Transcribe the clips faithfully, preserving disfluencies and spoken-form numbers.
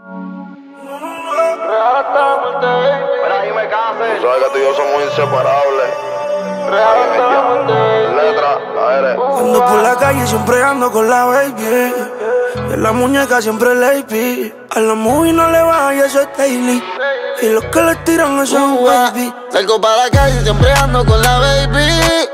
Sabes que tú y yo somos inseparables. Letra, la R. Ando por la calle siempre ando con la baby. Y en la muñeca siempre lady. A la movie no le baja y eso es daily. Y los que le tiran eso es un baby. Salgo para la calle siempre ando con la baby.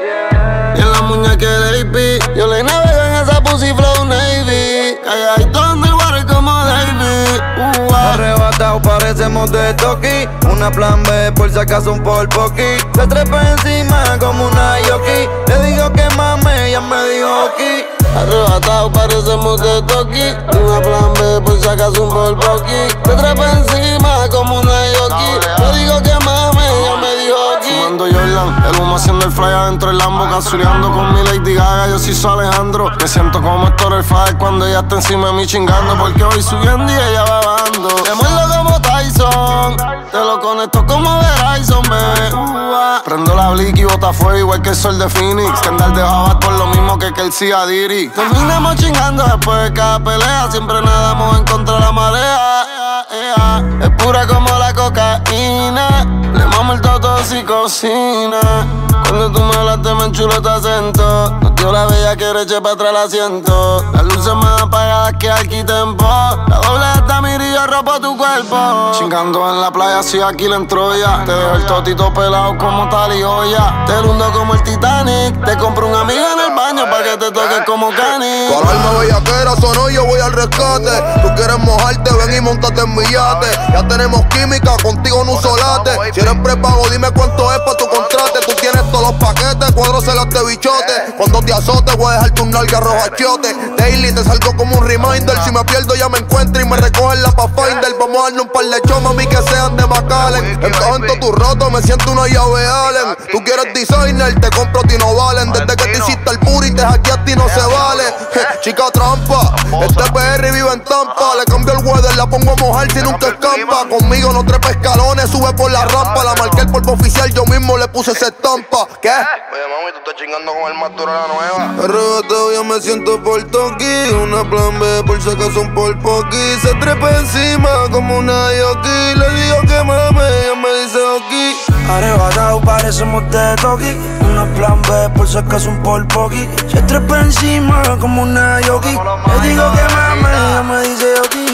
Y en la muñeca lady. Yo le navego en esa pussy flow navy. Ay, ay, donde el water como Davey. Uh, Arrebatado parecemos de Toki. Una plan B por si acaso un por poqui. Se trepa encima como una yoki. Le digo que mame, ella me dijo aquí. Arrebatado parecemos de Toki. Una plan B por si acaso un por poqui. Se trepa encima como una yoki. Le digo que mame, ella me dijo aquí. Fumando Jordan, el humo haciendo el fly adentro del Lambo. Casuleando con mi Lady Gaga, yo sí soy Alejandro. Me siento como Héctor el Fader cuando ella está encima de mí chingando. Porque hoy subiendo y ella va bajando. Te muerdo como Tyson, te lo conecto como Verizon, bebé. Uh, Prendo la blick y bota fuego igual que el sol de Phoenix. Que andar de Jabat por lo mismo que que el Ciadiri. Terminamos chingando después de cada pelea. Siempre nadamos en contra de la marea. Es pura como la cocaína. Le mamo el toto si cocina. Cuando tú me hablaste me enchulo tu acento. Nos dio la bella que eche para atrás el asiento. Las luces más apagadas que aquí tempo. La doble esta mira y yo ropo tu cuerpo. Chingando en la playa si aquí la Troya. Te dejo el totito pelado como tal y olla. Te hundo como el Titanic. Te compro un amigo en el baño para que te toques como Cani. Tu alarma bellaquera sonó y yo voy al rescate. Tú quieres mojarte, ven y montate en mi yate. Ya tenemos química, contigo no uso late. Si eres prepago, dime cuánto es pa' tu contrate. Tú tienes todos los paquetes, cuadros celas de bichote. Cuando te azote voy a dejar tu nalga roja chote. Daily te salgo como un reminder. Si me pierdo ya me encuentro y me recogen la Pathfinder. Vamos a darle un par de shows, mami, que sean de McAllen. Encajo en todo tu roto, me siento una llave Allen. Tú quieres designer, te compro Tino Valen. Desde que te hiciste el puri, te hackeé a ti no se vale. Chica trampa, este P R vive en Tampa. Le cambio el weather, la pongo a mojar si nunca escampa. Conmigo no trepa escalones, sube por la rampa. La marqué el polvo oficial, yo mismo le puse esa estampa. ¿Qué? Oye, mami, tú estás chingando con el más duro de la nueva. Arrebatado ya me siento por Toki. Una plan B por si acaso un por poqui. Se trepa encima como una yoki. Le digo que mame, ella me dice aquí. Arrebatado parecemos de Toki. Una plan B por si acaso un por poqui. Se trepa encima como una yoki. Le digo que mame, ella me dice aquí.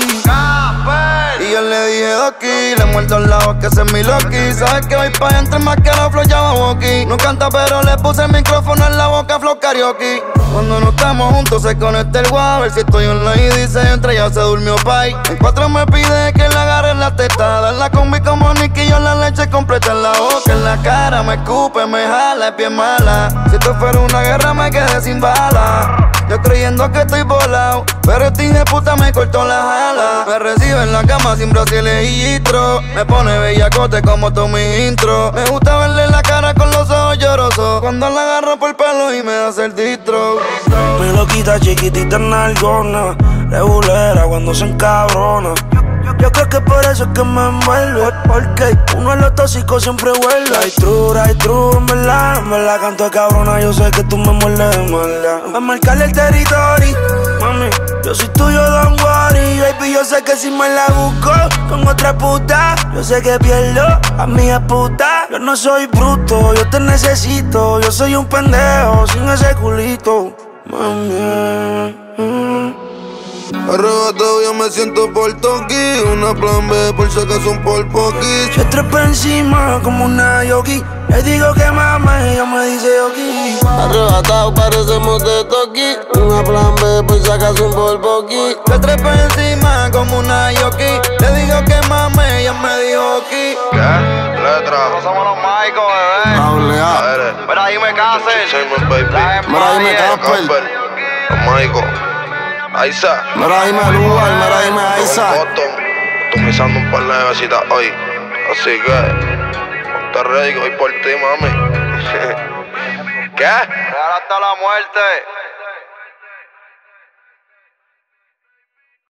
Y yo le dije Doki, le muerto al lado que ese es mi Loki. Sabes que voy pa' entre más que la flow llama Woki. No canta pero le puse el micrófono en la boca, flow karaoke. Cuando no estamos juntos se conecta el guau. A ver si estoy online y dice entre ya se durmió pay. En cuatro me pide que le agarre la teta. Darla con mi como Nicky, yo la leche completa en la boca, en la cara. Me escupe, me jala, es bien mala. Si esto fuera una guerra me quedé sin bala. Yo creyendo que estoy volado, pero este hijo de puta me cortó la ala. Me recibe en la cama sin brasiles y gistro. Me pone bellacote como todo mi intro. Me gusta verle la cara con los ojos llorosos. Cuando la agarro por el pelo y me hace el distro. Me lo quita chiquitita en algona. Regulera cuando se encabrona. Yo creo que por eso es que me envuelve. Porque uno en los tóxicos siempre vuelve. Hay true, hay true, en verdad. En verdad canto de cabrona, yo sé que tú me muerdes de maldad. A marcarle el territorio, mami, yo soy tuyo, don't worry. Baby, yo sé que si me la busco con otra puta, yo sé que pierdo a mi puta. Yo no soy bruto, yo te necesito. Yo soy un pendejo sin ese culito, mami. mm. Arrebatado ya me siento por Toki. Una plan B por si acaso un por poqui. Se trepa encima como una yoki. Le digo que mame, ella me dice yoki. Arrebatado parecemos de Toki. Una plan B por si acaso un por poqui. Se trepa encima como una yoki. Le digo que mame, ella me dijo aquí. ¿Qué? Letra. No somos los Maicos, bebé. Hable A. La R. Mira, ahí me casé. Simon, baby. Mira, dime Casper. Casper. Los Maicos. Aiza. Mira, dime Lugar, mira, dime Aiza. Boston. Optimizando un par de besitas hoy. Así que, ponte ready que voy por ti, mami. ¿Qué? Real hasta la muerte.